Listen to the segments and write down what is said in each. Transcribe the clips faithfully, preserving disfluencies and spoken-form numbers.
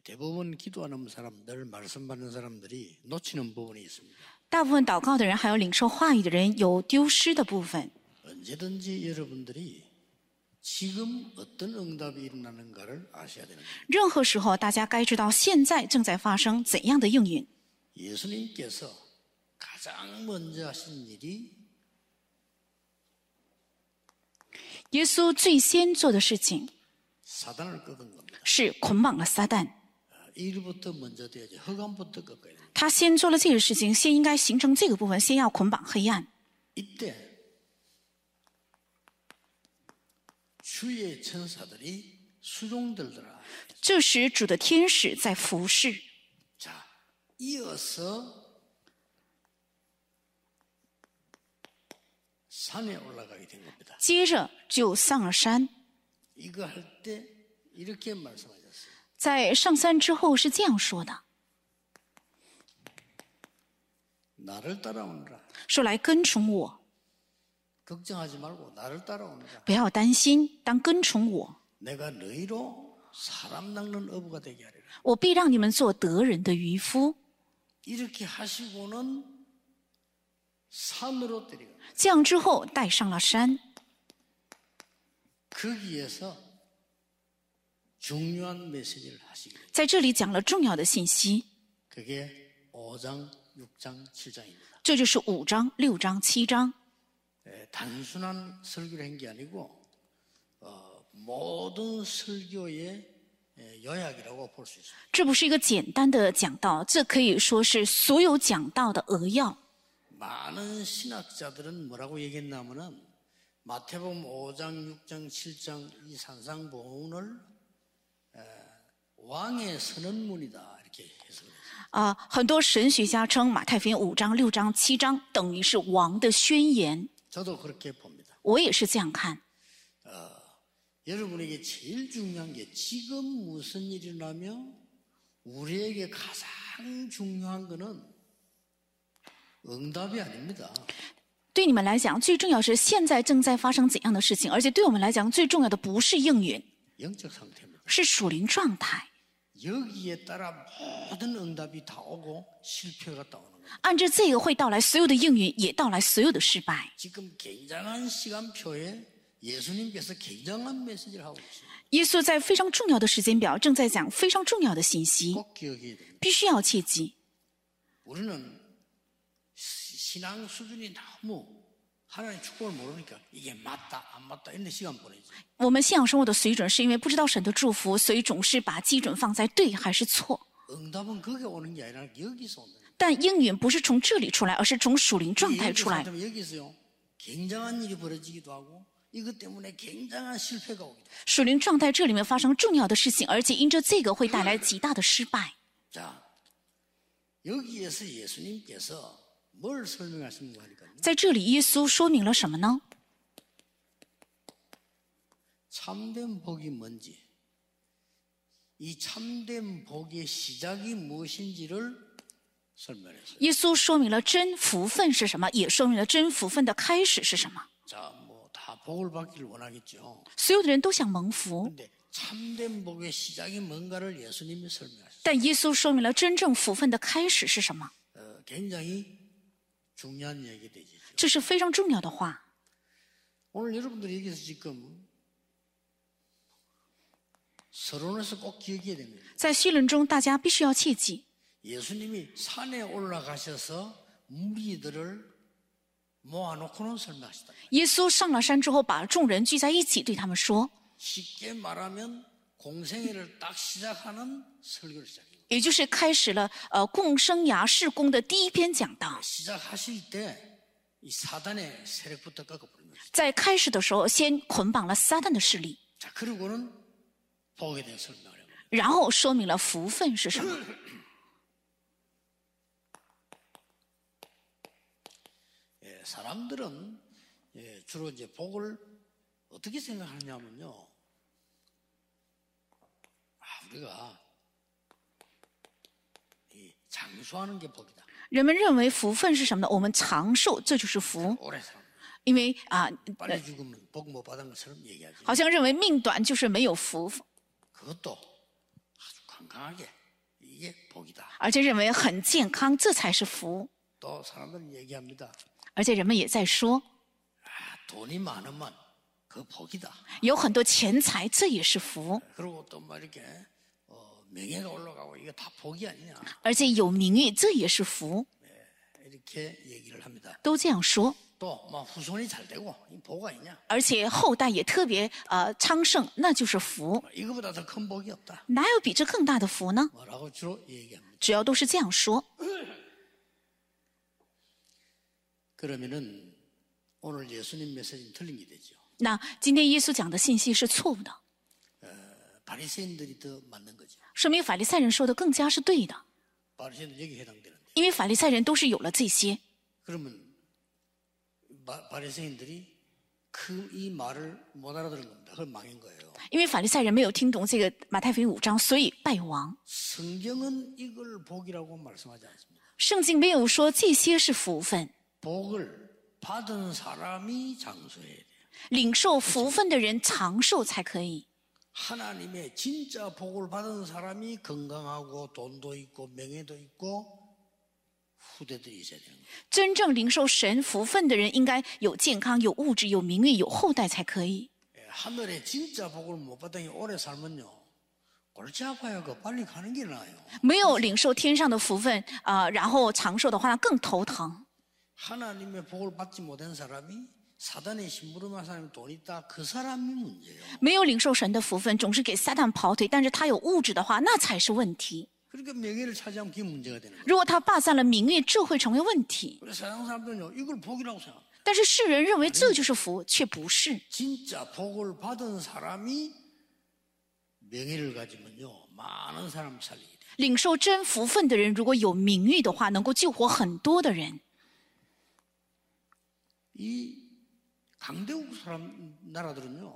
대부분 기도하는 사람들, 말씀 받는 사람들이 놓치는 부분이 있습니다. 大部分祷告的人还有领受话语的人有丢失的部分。 언제든지 여러분들이 지금 어떤 응답이 일어나는가를 아셔야 되는 거예요. 任何时候，大家该知道现在正在发生怎样的应允。 예수님께서 가장 먼저 하신 일이 耶稣最先做的事情 사단을 끄는 겁니다. 是捆绑了撒旦。 일부터 먼저 돼야지. 허감부터 꺾어야 됩니다. 他先做了这个事情，先应该形成这个部分，先要捆绑黑暗。 이때 주의 천사들이 수종들더라. 这时，主的天使在服侍。 자, 이어서 산에 올라가게 된 겁니다. 接着就上了山。 이거 할 때 이렇게 말씀하셨어요. 在上山之后是这样说的： 나를 따라오느라. 说来跟从我， 걱정하지 말고 나를 따라오느라. 不要担心，当跟从我， 내가 너희로 사람 낚는 어부가 되게 하리라. 我必让你们做得人的渔夫。 이렇게 하시고는 산으로 데리고 这样之后带上了山， 거기에서 중요한 메시지를 하시게 돼요. 在这里讲了重要的信息， 그게 오 장, 육 장, 칠 장입니다. 这就是五章、六章、七章。 에, 단순한 설교를 한 게 아니고 어, 모든 설교의 에, 요약이라고 볼 수 있습니다. 这不是一个简单的讲道，这可以说是所有讲道的扼要。 많은 신학자들은 뭐라고 얘기했냐면은 마태복음 오 장, 육 장, 칠 장 이 산상보훈을 에, 왕의 선언문이다 이렇게 해석을 했어요. 啊、很多神学家称马太福音五章、六章、七章等于是王的宣言， 저도 그렇게 봅니다. 我也是这样看。 어, 여러분에게 제일 중요한 게 지금 무슨 일이 일어나며 우리에게 가장 중요한 거는 응답이 아닙니다. 对你们来讲，最重要是现在正在发生怎样的事情，而且对我们来讲，最重要的不是应允， 영적 상태입니다. 是属灵状态。 여기에 따라 모든 응답이 다 오고 실패가 다 오는 거예요. 按照这个会到来所有的应允，也到来所有的失败。 지금 굉장한 시간표에 예수님께서 굉장한 메시지를 하고 있어요. 耶稣在非常重要的时间表正在讲非常重要的信息， 꼭 기억해야 됩니다. 必须要切记。 우리는 신앙 수준이 너무 하나님의 축복을 모르니까 이게 맞다 안 맞다 이런 데 시간 보내지. 我们信仰生活的水准是因为不知道神的祝福，所以总是把基准放在对还是错。 응답은 거기에 오는 게 아니라 여기서 오는 거예요. 但应允不是从这里出来，而是从属灵状态出来。 여기서요 굉장한 일이 벌어지기도 하고 이것 때문에 굉장한 실패가 오기도 해요. 属灵状态这里面发生重要的事情，而且因着这个会带来极大的失败。 자, 여기에서 예수님께서 뭘 설명하시는가 하니까요. 在这里，耶稣说明了什么呢？ 참된 복이 뭔지, 이 참된 복의 시작이 무엇인지를 설명했어요. 耶稣说明了真福分是什么，也说明了真福分的开始是什么。 자, 뭐 다 복을 받기를 원하겠죠. 所有的人都想蒙福， 근데 참된 복의 시작이 뭔가를 예수님이 설명하셨어요. 但耶稣说明了真正福分的开始是什么。 어, 굉장히 중요한 얘기 되죠. 这是非常重要的话。 오늘 여러분들이 여기서 지금 서론에서 꼭 기억해야 됩니다. 在绪论中，大家必须要切记， 예수님이 산에 올라가셔서 무리들을 모아놓고는 설명하시다. 耶稣上了山之后，把众人聚在一起，对他们说， 쉽게 말하면 공생애를 딱 시작하는 설교를 시작해요. 也就是开始了呃共生涯事工的第一篇讲道。 시작하실 때 이 사단의 세력부터 꺾어버린 거죠. 在开始的时候，先捆绑了撒旦的势力， 자, 그리고는 복에 대해 설명을 해요. 然后说明了福分是什么。 예, 사람들은 예, 주로 이제 복을 어떻게 생각하냐면요. 아, 우리가 이 장수하는 게 복이다. 人们认为福分是什么呢？我们长寿，这就是福。 오래 살아. 因为啊、 빨리 죽으면 복 못 받은 것처럼 얘기하지. 好像认为命短就是没有福。 그것도 아주 건강하게 이게 복이다. 而且认为很健康，这才是福。 또 사람들은 얘기합니다. 而且人们也在说， 아, 돈이 많으면 그 복이다. 有很多钱财，这也是福。 그리고 또 막 이렇게 어, 명예가 올라가고 이게 다 복이 아니냐 而且有名誉，这也是福， 이렇게 얘기를 합니다. 都这样说。 또 막 후손이 잘 되고 이 복 아니냐? 而且后代也特别呃昌盛，那就是福。 이거보다 더 큰 복이 없다. 哪有比这更大的福呢？ 뭐라고 주로 얘기합니다. 主要都是这样说。 그러면은 오늘 예수님 메시지는 틀린 게 되죠. 那今天耶稣讲的信息是错误的， 바리새인들이 더 맞는 거죠. 说明法利赛人说的更加是对的， 바리새인들 여기 해당되는데. 因为法利赛人都是有了这些， 그러면 바, 바리새인들이 그 이 말을 못 알아들은 겁니다. 그걸 망인 거예요. 因为法利赛人没有听懂这个马太福音五章，所以败亡。 성경은 이걸 복이라고 말씀하지 않습니다. 圣经没有说这些是福分， 복을 받은 사람이 장수해야 돼요. 领受福分的人长寿才可以。 하나님의 진짜 복을 받은 사람이 건강하고 돈도 있고 명예도 있고 후대들이 있어야 되는 거예요. 真正领受神福分的人，应该有健康、有物质、有名誉、有后代才可以。 예, 하늘의 진짜 복을 못 받더니 오래 살면요. 골치 아파요. 그 빨리 가는 게 나아요. 没有领受天上的福分啊、呃然后长寿的话，那更头疼。 하나님의 복을 받지 못한 사람이 사단의 심부름한 사람이 돈 있다. 그 사람이 문제예요. 没有领受神的福分，总是给撒旦跑腿，但是他有物质的话，那才是问题。 그러니까 명예를 차지하면 그게 문제가 되는 거예요. 如果他霸占了名誉，这会成为问题。 그래서 세상 사람들은요. 이걸 복이라고 생각해요. 但是世人认为这就是福，却不是。 진짜 복을 받은 사람이 명예를 가지면요. 많은 사람 살리게 돼요. 领受真福分的人，如果有名誉的话，能够救活很多的人。 이 강대국 사람 나라들은요.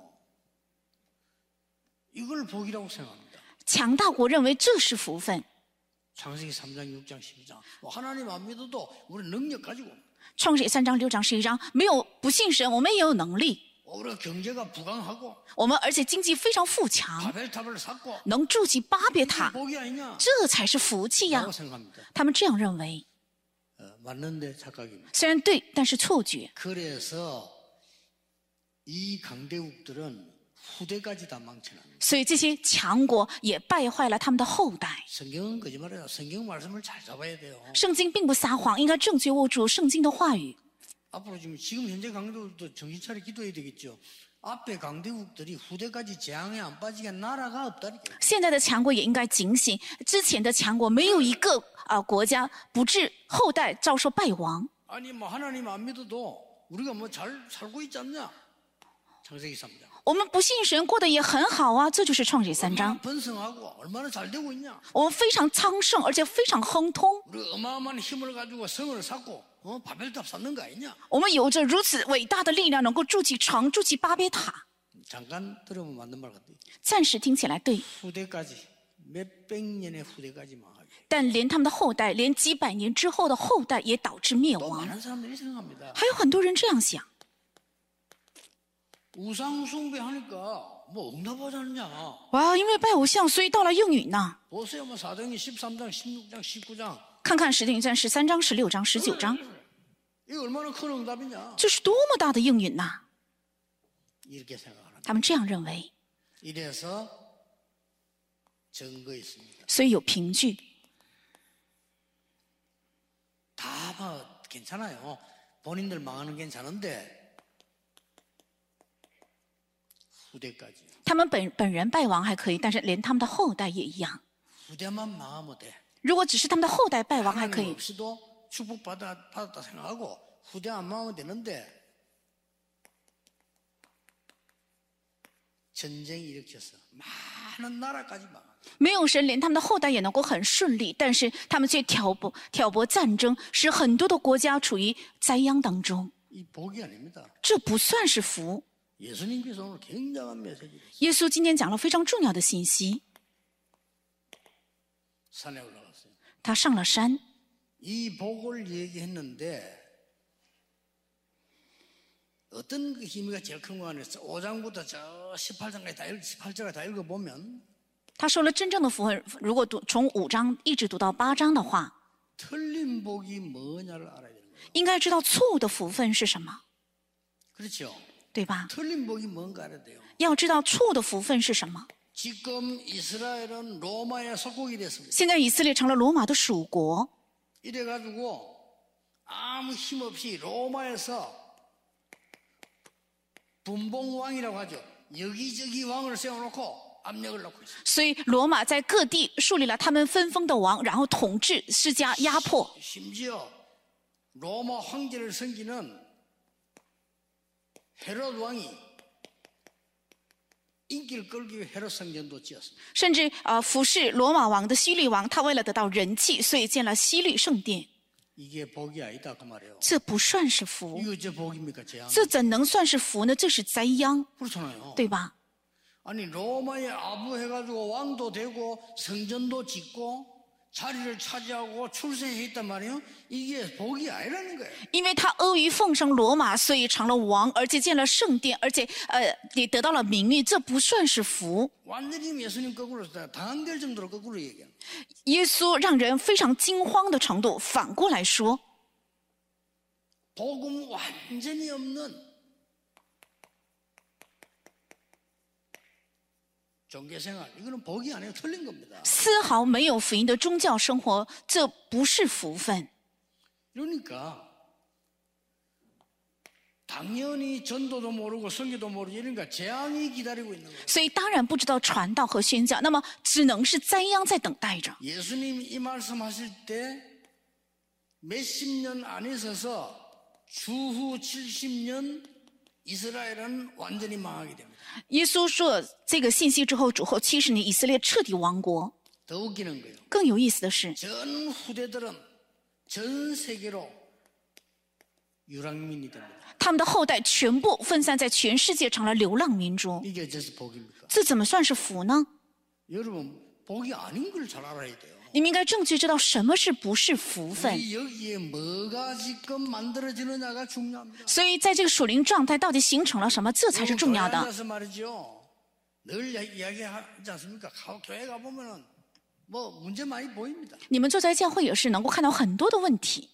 이걸 복이라고 생각합니다. 强大国认为这是福分。 창세기 삼 장, 육 장, 십이 장. 뭐 하나님 안 믿어도 우리 능력 가지고. 创世记三章、六章、十一章，没有不信神，我们也有能力。 오히려 경제가 부강하고 我们而且经济非常富强， 바벨탑을 쌓고 能筑起巴别塔， 복이 아니냐? 这才是福气呀 라고 ！ 생각합니다. 他们这样认为， 어, 맞는데 착각입니다. 虽然对，但是错觉。 그래서 이 강대국들은 후대까지 다 망쳐놨습니다. 所以这些强国也败坏了他们的后代。 성경은 거짓말이에요. 성경 말씀을 잘 잡아야 돼요. 圣经并不撒谎，应该正确握住圣经的话语。 앞으로 지금 지금 현재 강대국도 정신 차려 기도해야 되겠죠. 앞에 강대국들이 후대까지 재앙에 안 빠지게 나라가 없다니까요. 现在的强国也应该警醒，之前的强国没有一个啊、国家不致后代遭受败亡。 아니 뭐 하나님 안 믿어도 우리가 뭐 잘 살고 있지 않냐? 창세기 삼 장. 我们不信神，过得也很好啊，这就是创世记三章。 얼마나 번성하고 얼마나 잘 되고 있냐? 我们非常昌盛，而且非常亨通。 우리 어마어마한 힘을 가지고 성을 쌓고 어? 바벨탑 쌓는 거 아니냐? 我们有着如此伟大的力量，能够筑起城、筑起巴别塔。 잠깐 들으면 맞는 말 같아요. 暂时听起来对， 후대까지 몇백 년의 후대까지 망하게. 但连他们的后代，连几百年之后的后代也导致灭 또 亡。 많은 사람들이 생각합니다. 还有很多人这样想： 우상 숭배하니까 뭐 응답하자느냐? 哇，因为拜偶像，所以到了应允呢。 보세요, 뭐 사도행전 십삼 장, 십육 장, 십구 장. 看看使徒行传十三章、十六章、十九章， 이거 얼마나 큰 응답이냐? 这是多么大的应允呐！ 이렇게 생각합니다. 他们这样认为， 이래서 증거 있습니다. 所以有凭据。 다 뭐 괜찮아요. 본인들 망하는 괜찮은데 후대까지. 他们本本人败亡还可以，但是连他们的后代也一样。 후대만 망하면 돼. 如果只是他们的后代败亡还可 하나님 以， 없이도 축복받아 받았다 생각하고 후대 안 망하면 되는데 전쟁 일으켜서 많은 나라까지 망. 没有神，连他们的后代也能够很顺利，但是他们却挑拨挑拨战争，使很多的国家处于灾殃当中。 이 복이 아닙니다. 这不算是福。 예수님께서 오늘 굉장한 메시지를 耶稣今天讲了非常重要的信息， 산에 올라갔어요. 他上了山， 이 복을 얘기했는데 어떤 그 힘이가 제일 큰 거 아니었어? 오 장부터 저 십팔 장까지 다, 읽, 십팔 장까지 다 읽어보면 他说了真正的福分，如果读从五章一直读到八章的话， 틀린 복이 뭐냐를 알아야 되는 거예요. 应该知道错误的福分是什么， 그렇죠? 对吧？ 틀린 복이 뭔가 알아야 돼요. 要知道错误的福分是什么。 지금 이스라엘은 로마의 속국이 됐습니다. 现在以色列成了罗马的属国， 이래가지고 아무 힘 없이 로마에서 분봉왕이라고 하죠. 여기저기 왕을 세워놓고 압력을 넣고 있어요. 所以罗马在各地树立了他们分封的王，然后统治施加压迫。 심지어 로마 황제를 섬기는 헤롯 왕이 인기를 끌기 위해 헤롯 성전도 지었습니다. 甚至呃服侍罗马王的希律王，他为了得到人气，所以建了希律圣殿。 이게 복이 아니다 그 말이에요. 这不算是福， 이거 어째 복입니까? 재앙. 这怎能算是福呢？这是灾殃， 그렇잖아요. 对吧？ 아니 로마에 아부해가지고 왕도 되고 성전도 짓고 자리를 차지하고 출세했단 말이에요. 이게 복이 아니라는 거예요. 因为他阿谀奉承罗马，所以成了王，而且建了圣殿，而且呃也得到了名誉，这不算是福。 완전히 예수님 거꾸로 당한될 정도로 거꾸로 얘기해요. 耶稣让人非常惊慌的程度，反过来说， 복음 완전히 없는 종교생활 이거는 복이 아니에요. 틀린 겁니다. 丝毫没有福音的宗教生活，这不是福分。 그러니까 당연히 전도도 모르고 선교도 모르고 이러니까 재앙이 기다리고 있는 거예요. 所以当然不知道传道和宣教，那么只能是灾殃在等待着。 예수님 이 말씀하실 때 몇십 년 안에 있어서 주후 칠십 년 이스라엘은 완전히 망하게 됩니다. 耶稣说这个信息之后，主后七十年，以色列彻底亡国。 더 웃기는 거예요. 更有意思的是， 전 후대들은 전 세계로 유랑민이 됩니다. 他们的后代全部分散在全世界，成了流浪民族。 이게 어째서 복입니까? 这怎么算是福呢？ 여러분 복이 아닌 걸 잘 알아야 돼요. 你们应该正确知道什么是不是福分。 우리 여기에 뭐가 지금 만들어지느냐가 중요합니다. 所以在这个属灵状态到底形成了什么，这才是重要 교회 的。 앉아서 말이죠. 늘 이야기하지 않습니까? 가- 교회 가보면은 뭐 문제 많이 보입니다. 你们坐在教会也是能够看到很多的问题。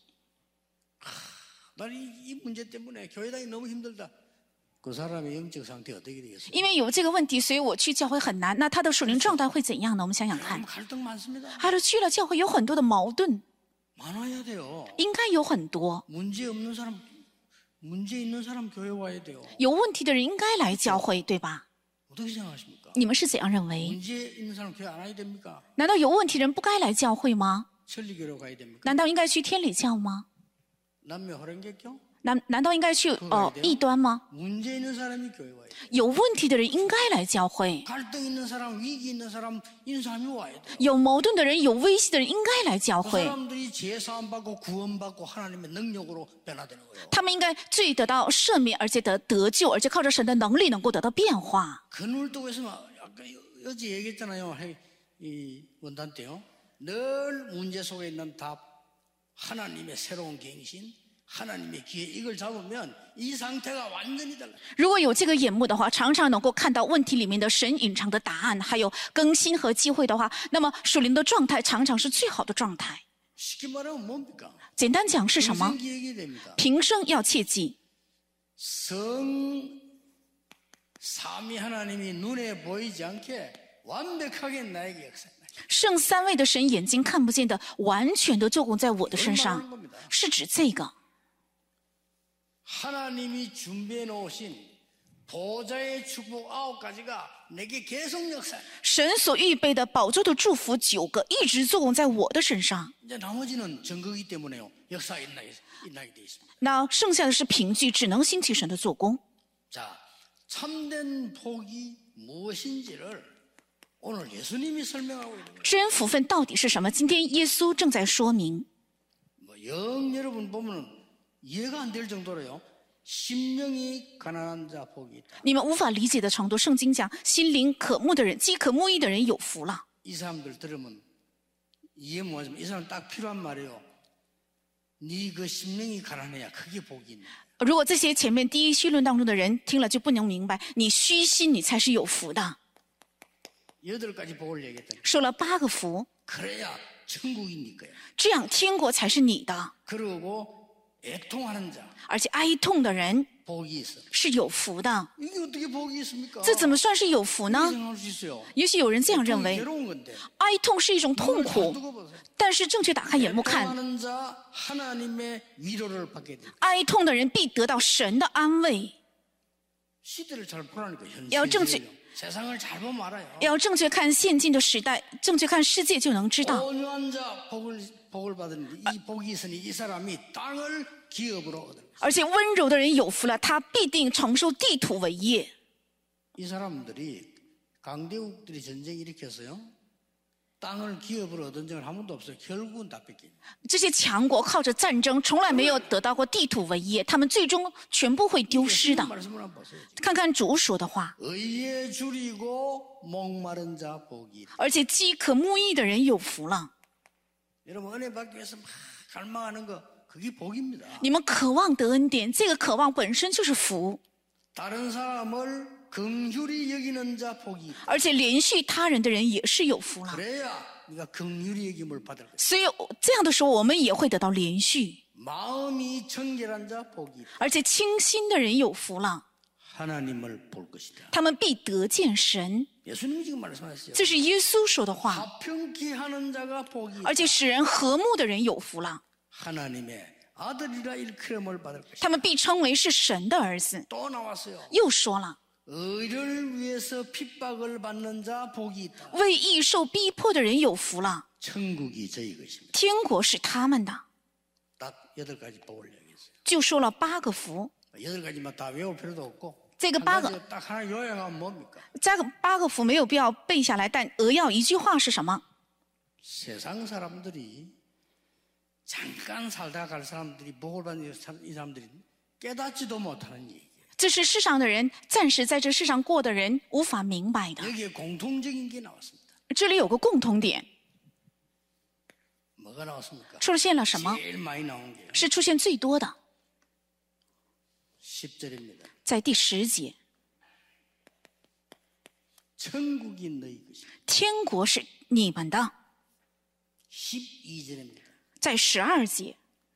난 이, 이 문제 때문에 교회다니 너무 힘들다. 그 사람의 영적 상태 어떻게 되겠어요? 因为有这个问题，所以我去教会很难。那他的属灵状态会怎样呢？我们想想看。 갈등 많습니다. 还有去了教会有很多的矛盾， 많아야 돼요. 应该有很多。 문제 없는 사람, 문제 있는 사람 교회 와야 돼요. 有问题的人应该来教会，对吧？ 어떻게 생각하십니까? 你们是怎样认为？ 문제 있는 사람 교회 안 와야 됩니까? 难道有问题的人不该来教会吗？ 천리교로 가야 됩니까? 难道应该去天理教吗？ 남녀 호랭개교? 难难道应该去呃异端吗？ 문제 있는 사람이 교회 와야 돼요. 有问题的人应该来教会， 갈등 있는 사람, 위기 있는 사람, 이런 사람이 와야 돼요. 有矛盾的人、有危机的人应该来教 그 会。 사람들이 제사함 받고 구원받고 하나님의 능력으로 변화되는 거예요. 他们应该罪得到赦免，而且得得救，而且靠着神的能力能够得到变化。 그늘 두고 있으면 아까 어제 얘기했잖아요. 이 원단 때요. 늘 문제 속에 있는 답, 하나님의 새로운 갱신, 하나님의 기회 이걸 잡으면 이 상태가 완전히 달라요. 如果有这个眼目的话，常常能够看到问题里面的神隐藏的答案，还有更新和机会的话，那么属灵的状态常常是最好的状态。 쉽게 말하면 뭡니까? 简单讲是什么？ 평생 기억이 됩니다. 平生要切记， 성 삼위 하나님이 눈에 보이지 않게 완벽하게 나에게 역사한다. 圣三位的神眼睛看不见的，完全的做工在我的身上，是指这个。 하나님이 준비해 놓으신 보좌의 축복 아홉 가지가 내게 계속 역사. 神所预备的宝座的祝福九个，一直做工在我的身上。 이제 나머지는 증거이기 때문에요. 역사 일나게 일나게 돼 있습니다. 那剩下的是凭据，只能兴起神的做工。 자, 참된 복이 무엇인지를 오늘 예수님이 설명하고 있는 거예요. 真福分到底是什么？今天耶稣正在说明。 뭐 영 여러분 보면은 이해가 안 될 정도로요. 심령이 가난한 자 복이 있다. 你们无法理解的程度，圣经讲心灵渴慕的人，饥渴慕义的人有福了。 이 사람들 들으면 이해 못하지만 이 사람 딱 필요한 말이에요. 네 그 심령이 가난해야 그게 복이 있네. 如果这些前面第一绪论当中的人听了就不能明白，你虚心，你才是有福的。 여덟 가지 복을 얘기했다. 说了八个福， 그래야 천국이 네 거야. 这样天国才是你的。 그리고 애통하는 자 而且哀痛的人 복이 있어. 是有福的， 이게 어떻게 복이 있습니까? 这怎么算是有福呢？ 생각할 수 있어요. 也许有人这样认 애통이 为， 괴로운 건데. 哀痛是一种痛 눈을 잘 苦， 뜨고 보세요. 但是正确打开眼目看， 애통하는 자 하나님의 위로를 받게 돼. 哀痛的人必得到神的安慰。 시대를 잘 보라니까 현 야, 좀 시대예요. 세상을 잘 보면 알아요. 要正确看现今的时代，正确看世界，就能知道。 온유한 자 복을 복을 받으니 이 복이 있으니 이 사람이 땅을 기업으로 얻을. 而且温柔的人有福了，他必定承受地土为业。 이 사람들이 강대국들이 전쟁 일으켰어요. 땅을 기업으로 얻은 적은 한 번도 없어요. 결국은 다 뺏긴. 这些强国靠着战争，从来没有得到过地土为业，他们最终全部会丢失的。 말씀을 한번 보세요. 看看主说的话， 의에 줄이고 목마른 자 복이. 而且饥渴慕义的人有福了。 여러분 은혜 받기 위해서 막 갈망하는 거 그게 복입니다. 你们渴望得恩典，这个渴望本身就是福， 다른 사람을 긍휼히 여기는 자 복이. 而且连续他人的人也是有福了。 그래야 네가 긍휼히 여김을 받을 것이다. 所以这样的时候，我们也会得到连续， 마음이 청결한 자 복이. 而且清心的人有福了， 하나님을 볼 것이다. 他们必得见神。 예수님이 지금 말씀하셨어요. 这是耶稣说的话。 화평케 하는 자가 복이. 而且使人和睦的人有福了， 하나님의 아들이라 일컬음을 받을 것이다. 他们必称为是神的儿子。 또 나왔어요. 又说了， 의를 위해서 핍박을 받는 자 복이 있다. 为义受逼迫的人有福了， 천국이 저희 것입니다. 天国是他们的。 딱 여덟 가지 복을 얘기했어요. 就说了八个福， 여덟 가지만 다 외울 필요도 없고 这个 한 八个 가지 딱 하나 요약하면 뭡니까? 这个八个福没有必要背下来，但扼要一句话是什么？ 세상 사람들이 잠깐 살다 갈 사람들이 복을 받는 이 사람들이 깨닫지도 못하는 얘기예요. 这是世上的人暂时在这世上过的人无法明白的。 여기에 공통적인 게 나왔습니다. 这里有个共同点， 뭐가 나왔습니까? 出现了什么？ 제일 많이 나온 게요. 是出现最多的， 십 절입니다. 在第十节， 천국이 너희 것이다. 天国是你们的。 십이 절입니다. 在十二节，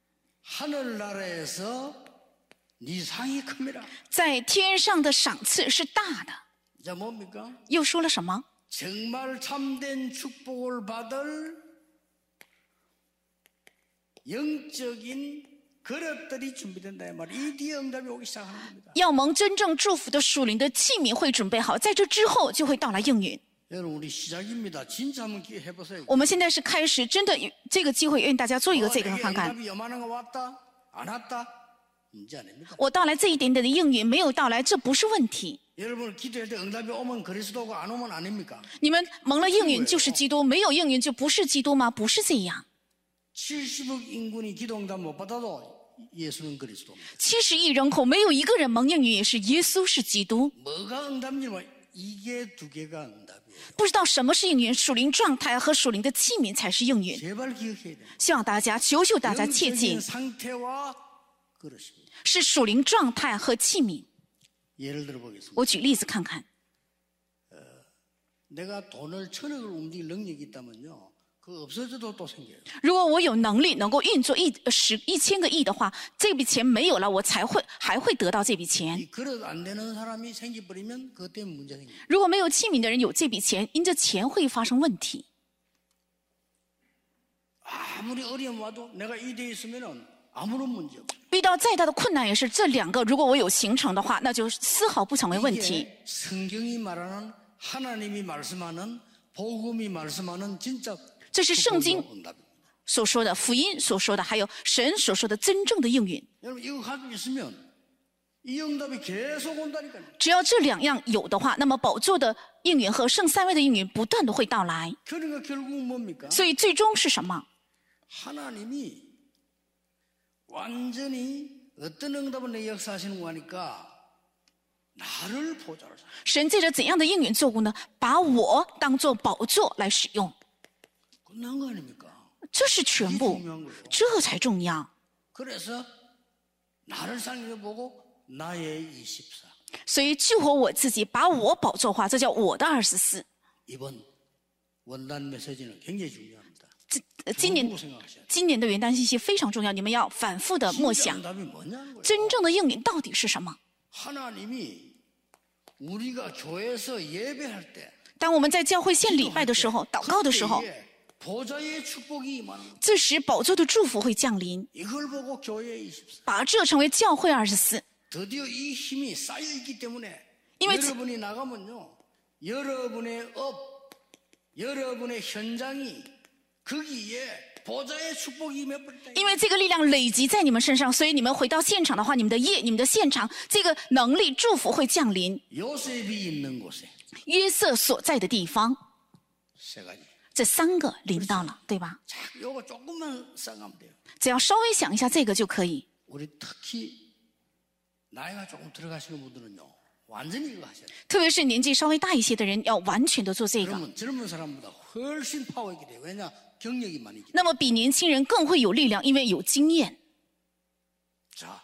하늘나라에서 네 상이 큽니다. 在天上的赏赐是大的。 자 뭡니까? 又说了什么？ 정말 참된 축복을 받을 영적인 그릇들이 준비된다 이 말이에요. 이 뒤에 응답이 오기 시작하는 겁니다. 要蒙真正祝福的属灵的器皿会准备好，在这之后就会到来应允。 여러분 우리 시작입니다. 진짜 한번 기회 해보세요. 我们现在是开始，真的这个机会，愿大家做一个 어, 这个 내게 看看。 응답이 요만한 거 왔다? 안 왔다? 문제 아닙니다. 我到来这一点点的应允，没有到来，这不是问题。 여러분 기도할 때 응답이 오면 그리스도고 안 오면 아닙니까? 你们蒙了应允就是基督，没有应允就不是基督吗？不是这样。 칠십억 인군이 기도 응답 못 받아도 예수는 그리스도입니다. 七十亿人口没有一个人蒙应允，也是耶稣是基督。 뭐가 응답인지 뭐 이게 두 개가 응답이에요. 不知道什么是应允，属灵状态和属灵的器皿才是应允。 제발 기억해야 돼요. 希望大家，求求大家切记 영적인 ， 상태와 그릇입니다. 是属灵状态和器皿。 예를 들어 보겠습니다. 我举例子看看， 내가 돈을 천억을 움직일 능력이 있다면요. 그거 없어져도 또 생겨요. 如果我有能力能够运作一呃十一千个亿的话，这笔钱没有了，我才会还会得到这笔钱。 이 그릇 안 되는 사람이 생겨버리면 그것 때문에 문제 생겨요. 如果没有器皿的人有这笔钱，因着钱会发生问题。 아무리 어려움 와도 내가 이 대 있으면은 아무런 문제 없어요. 遇到再大的困难也是这两个，如果我有形成的话，那就丝毫不成为问题。 이게 성경이 말하는 하나님이 말씀하는 복음이 말씀하는 진짜 这是圣经 응답입니다. 所说的福音所说的，还有神所说的真正的应允。 여러분 이거 가지고 있으면 이 응답이 계속 온다니까요. 只要这两样有的话，那么宝座的应允和圣三位的应允不断的会到来。 그러니까 결국은 뭡니까? 所以最终是什么？ 하나님이 완전히 어떤 응답을 내 역사하시는 거 하니까 나를 보좌로 삼아. 神借着怎样的应允作物呢？把我当作宝座来使用， 끝난 거 아닙니까? 这是全部，这才重要。 그래서 나를 살려보고 나의 이십사. 所以救活我自己，把我宝座化，这叫我的二十四。 이번 원단 메시지는 굉장히 중요합니다. 呃今年 두고 생각하셔야 돼요. 今年的元旦信息非常重要，你们要反复的默 진짜 想， 응답이 뭐냐는 거예요. 真正的应允到底是什么？ 하나님이 우리가 교회에서 예배할 때 当我们在教会献礼拜的时候，祷告的时候， 그때에 보좌의 축복이 임하는 거예요. 这时宝座的祝福会降临， 이걸 보고 교회 이십사 把这成为教会二十四。 드디어 이 힘이 쌓여있기 때문에 이미 여러분이 나가면요 여러분의 업 여러분의 현장이 거기에 보좌의 축복이 임해버렸다. 因为这个力量累积在你们身上，所以你们回到现场的话，你们的业、你们的现场，这个能力、祝福会降临。 요셉이 있는 곳에 约瑟所在的地方， 세 가지. 这三个临到了，对吧？ 자, 요거 조금만 생각하면 돼요. 只要稍微想一下这个就可以。 우리 특히 나이가 조금 들어가시는 분들은요 완전히 이거 하셔야 돼요. 特别是年纪稍微大一些的人，要完全的做这个。 그러면 젊은 사람보다 훨씬 파워 있게 돼요. 왜냐? 경력이 많이 있기 때문에. 那么比年轻人更会有力量，因为有经验。 자,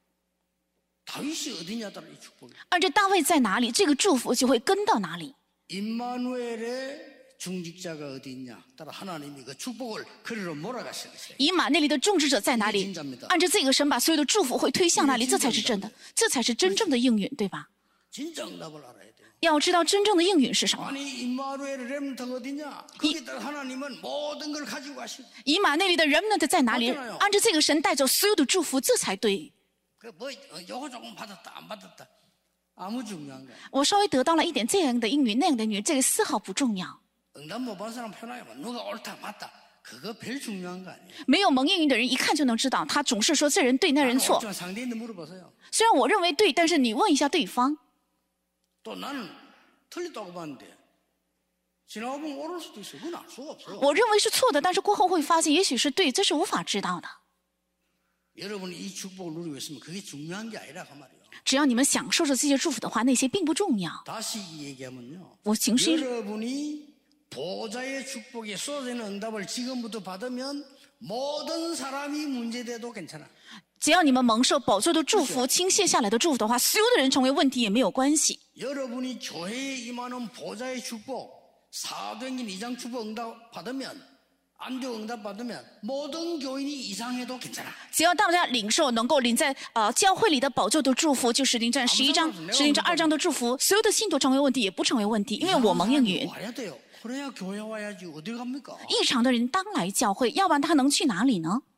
다윗이 어디냐 따라 이 축복이. 按照大卫在哪里，这个祝福就会跟到哪里。 임마누엘의 중직자가 어디 있냐 따라 하나님이 그 축복을 그리로 몰아가시는 것이에요. 以马内利的种植者在哪里？按照这个神把所有的祝福会推向哪里？这才是真的，这才是真正的应允，对吧？ 진짜 응답을 알아야 돼요. 要知道真正的应允是什么。 아니 임마누엘의 렘넌트가 어디냐? 거기에 따라 하나님은 모든 걸 가지고 가시고. 以马内利的 remnant 在哪里？按照这个神带走所有的祝福，这才对。 그뭐 요거 조금 받았다 안 받았다 아무 중요한 거야. 我稍微得到了一点这样的应允，那样的应允，这个丝毫不重要。 응답 못 받은 사람 편하게 뭐 누가 옳다 맞다 그거 별 중요한 거 아니에요. 没有蒙应允的人，一看就能知道，他总是说这人对，那人错。 옳지만 상대인데 물어보세요. 虽然我认为对，但是你问一下对方。 또 나는 틀렸다고 봤는데 지나고 보면 옳을 수도 있어. 그건 알 수가 없어. 我认为是错的，但是过后会发现也许是对，这是无法知道的。 여러분이 이 축복을 누리고 있으면 그게 중요한 게 아니라 그 말이에요. 只要你们享受着这些祝福的话，那些并不重要。 다시 얘기하면요. 我情绪 여러분이 보좌의 축복에 쏟아지는 응답을 지금부터 받으면 모든 사람이 문제돼도 괜찮아. 只要你们蒙受宝座的祝福倾泻下来的祝福的话，所有的人成为问题也没有关系。 여러분이 교회에 임하는 보좌의 축복, 사도행전 이 장 축복 응답 받으면 안교 응답 받으면 모든 교인이 이상해도 괜찮아. 只要大家领受能够领在呃教会里的宝座的祝福，就使灵战十一章、使灵战二章的祝福，所有的信徒成为问题也不成为问题，因为我蒙应允。 와야 돼요. 그래야 교회 와야지 어디 갑니까? 异常的人当来教会，要不然他能去哪里呢？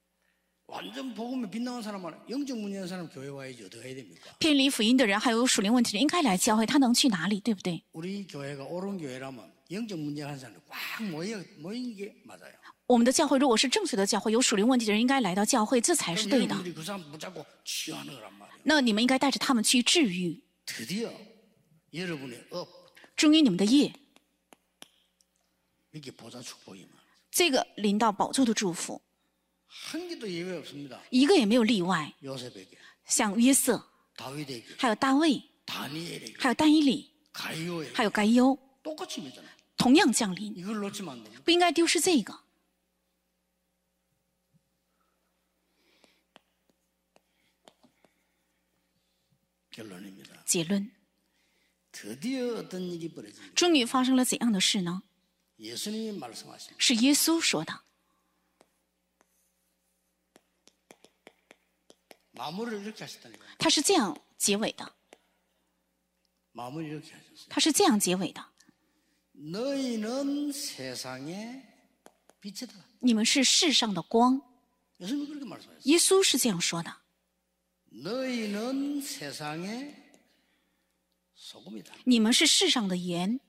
완전 복음에 빗나간 사람은 영적 문제한 사람 교회 와야지 어디 가야 됩니까? 偏离福音的人，还有属灵问题的人，应该来教会，他能去哪里？对不对？ 우리 교회가 옳은 교회라면 영적 문제한 사람이 꽉 모여 모이는 게 맞아요. 我们的教会如果是正确的教会，有属灵问题的人应该来到教会，这才是 그럼 对的。 여러분들이 그 사람 붙잡고 치유하는 거란 말이에요. 那你们应该带着他们去治愈， 드디어 여러분의 업 终于你们的业， 이렇게 보좌 축복이만 这个临到宝座的祝福， 한 개도 예외 없습니다. 一个也没有例外。 요셉에게, 像约瑟， 다윗에게, 还有大卫， 다니엘에게, 还有单伊里， 가이오에게 还有该优， 똑같이 믿잖아요. 同样降临， 이걸 놓치면 안 됩니다. 不应该丢失这个。 결론입니다. 结论， 드디어 어떤 일이 벌어집니다. 终于发生了怎样的事呢？ 예수님이 말씀하십니다. 是耶稣说的。 마무리를 이렇게 하셨다니까요. 他是这样结尾的， 마무리 이렇게 하셨어요. 他是这样结尾的。 너희는 세상의 빛이다. 你们是世上的光， 예수님이 그렇게 말씀하셨어요. 耶稣是这样说的。 너희는 세상의 소금이다. 你们是世上的盐。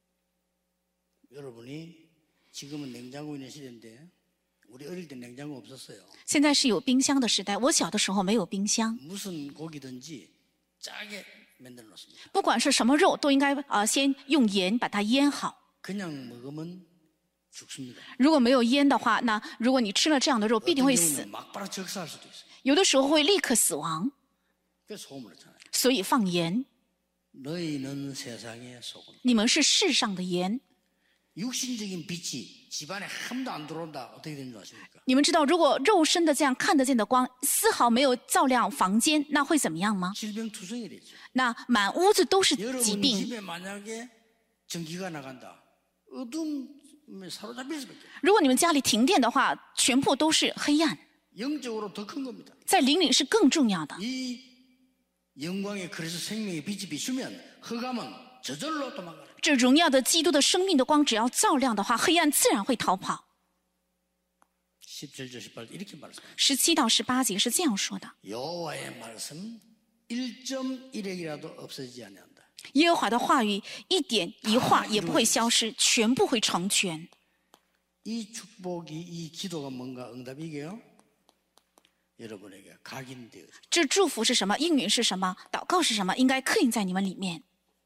여러분이 지금은 냉장고 있는 시대인데 우리 어릴 때 냉장고 없었어요. 现在是有冰箱的时代，我小的时候没有冰箱， 무슨 고기든지 짜게 만들어 놓습니다. 不管是什么肉，都应该啊、呃、先用盐把它腌好。 그냥 먹으면 죽습니다. 如果没有腌的话，那如果你吃了这样的肉，必定 어떤 会死， 경우는 막바로 적사할 수도 있어요. 有的时候会立刻死亡。 그래서 소금을 했잖아요. 所以放盐， 너희는 세상의 소금. 你们是世上的盐。 육신적인 빛이 집안에 한도 안 들어온다. 어떻게 되는 줄 아십니까? 你们知道，如果肉身的这样看得见的光丝毫没有照亮房间，那会怎么样吗？ 질병투성이 되죠. 那满屋子都是疾 여러분 病。 집에 만약에 전기가 나간다. 어둠에 사로잡힐 수밖에 없어요. 如果你们家里停电的话，全部都是黑暗， 영적으로 더 큰 겁니다. 在灵里是更重要的。 이 영광의 그리스도 생명의 빛이 비추면 흑암은 저절로 도망가요. 这荣耀的基督的生命的光，只要照亮的话，黑暗自然会逃跑。 십칠 절 십팔 절 이렇게 말씀합니다. 十七到十八节是这样说的： 여호와의 말씀 일 점 일 핵이라도 없어지지 아니한다. 耶和华的话语一点一画也不会消失，全部会成全。 이 축복이 이 기도가 뭔가 응답이게요. 여러분에게 각인되어 这祝福是什么？应允是什么？祷告是什么？应该刻印在你们里面。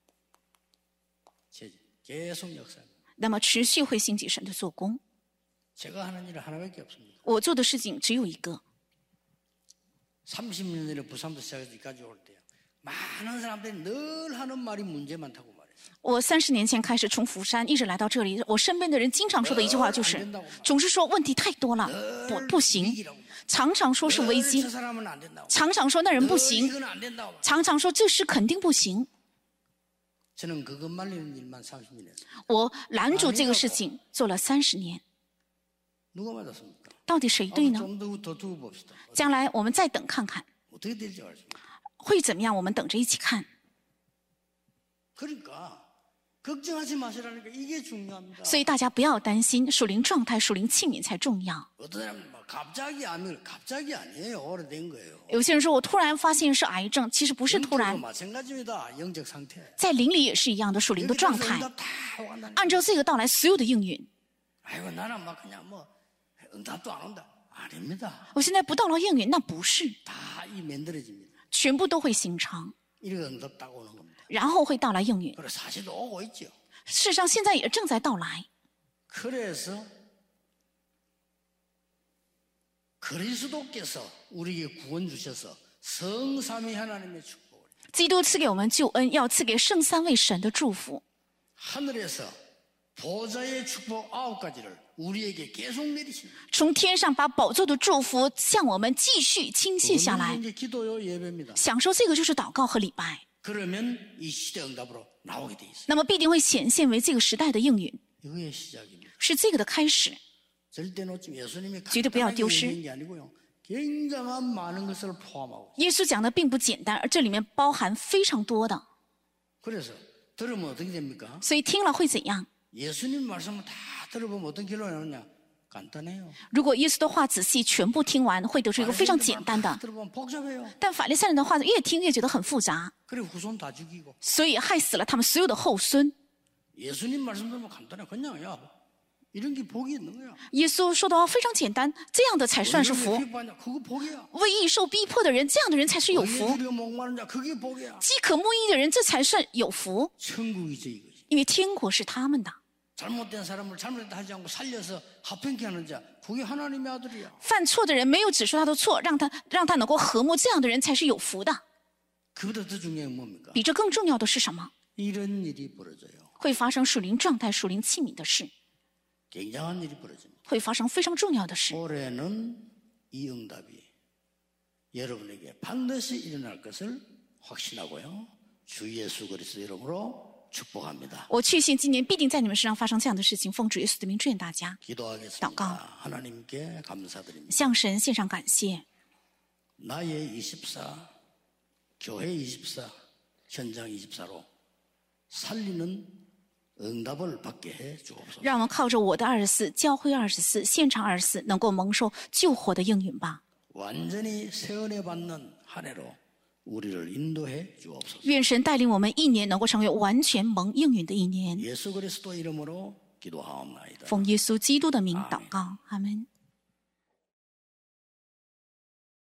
계속 역사합니다. 那么持续会兴起神的做工。 제가 하는 일은 하나밖에 없습니다. 我做的事情只有一个。 삼십 년 전에 부산도 시작해서 여기까지 올 때요. 많은 사람들이 늘 하는 말이 문제 많다고 말해요. 我三十年前开始从釜山一直来到这里，我身边的人经常说的一句话就是，总是说问题太多了，不不行，常常说是危机， 저 사람은 안 된다고. 常常说那人不 늘 行， 이건 안 된다고. 常常说这事肯定不行。 저는 그것 말리는 일만 삼십 년 했어요. 我拦住这个事情做了三十年， 누가 맞았습니까? 到底谁对呢？ 좀 더 더 두고 봅시다. 将来我们再等看看 어떻게 될지 알겠습니다. 会怎么样，我们等着一起看。 그러니까 걱정하지 마시라니까 이게 중요합니다. 所以大家不要担心，属灵状态、属灵器皿才重要。 어떤 사람은 막 갑자기 암을 갑자기 아니에요. 오래된 거예요. 有些人说我突然发现是癌症，其实不是突 영적으로 然， 마찬가지입니다. 영적 상태. 在灵里也是一样的属灵的状 여기서 态。 응답 다 오간다니까. 按照这个道来，所有的应允。 아이고 나는 막 그냥 뭐 응답도 안 온다. 아닙니다. 我现在不到了应允，那不是， 다 이 만들어집니다. 全部都会形成， 이렇게 응답 딱 오는 겁니다. 然后会到来应允。 그래 사실도 오고 있죠. 事实上，现在也正在到来。 그래서 그리스도께서 우리에게 구원 주셔서 성삼위 하나님의 축복을 基督赐给我们救恩，要赐给圣三位神的祝福。 하늘에서 보좌의 축복 아홉 가지를 우리에게 계속 내리십니다. 从天上把宝座的祝福向我们继续倾泻下来， 이제 기도요 예배입니다. 享受这个就是祷告和礼拜。 그러면 이 시대 응답으로 나오게 돼 있어요. 那么必定会显现为这个时代的应允， 이거의 시작입니다. 是这个的开始。 절대 놓지 예수님이 绝对不要丢失。 간단하게 얘기한 게 아니고요. 굉장한 많은 것을 포함하고. 耶稣讲的并不简单，而这里面包含非常多的， 그래서 들으면 어떻게 됩니까? 所以听了会怎样？ 예수님 말씀을 다 들어보면 어떤 결론이 나오냐? 간단해요. 如果耶稣的话仔细全部听完，会得出一个非常简单 다 的。 들어보면 복잡해요. 但法利赛人的话越听越觉得很复杂， 그리고 후손 다 죽이고. 所以害死了他们所有的后孙。 예수님 말씀 들으면 간단해. 그냥 야 이런 게 복이 있는 거야. 耶稣说的话非常简单，这样的才算是福。 피부하냐? 그거 복이야. 为义受逼迫的人，这样的人才是有福。 의에 목마른 자 그게 복이야. 饥渴慕义的人，这才算有福， 천국이죠 이거지. 因为天国是他们的。 잘못된 사람을 잘못했다 하지 않고 살려서 합평케 하는 자 그게 하나님의 아들이야. 犯错的人没有指出他的错，让他让他能够和睦，这样的人才是有福的。 그보다 더 중요한 게 뭡니까? 比这更重要的是什么？ 이런 일이 벌어져요. 会发生属灵状态、属灵器皿的事， 굉장한 일이 벌어집니다. 会发生非常重要的事。 올해는 이 응답이 여러분에게 반드시 일어날 것을 확신하고요. 주 예수 그리스도 이름으로 축복합니다. 我确信今年必定在你们身上发生这样的事情。奉主耶稣的名，祝愿大家 기도하겠습니다. 祷告. 하나님께 감사드립니다. 向神献上感谢。 나의 이십사, 교회 이십사, 현장 이십사로 살리는 응답을 받게 해 주옵소서. 让我们靠着我的二十四、教会二十四、现场二十四，能够蒙受救活的应允吧。 완전히 세은혜 받는 한 해로 우리를 인도해 주옵소서. 愿神带领我们一年能够成为完全蒙应允的一年。 예수 그리스도 이름으로 기도하옵나이다. 奉耶稣基督的名祷告，阿门。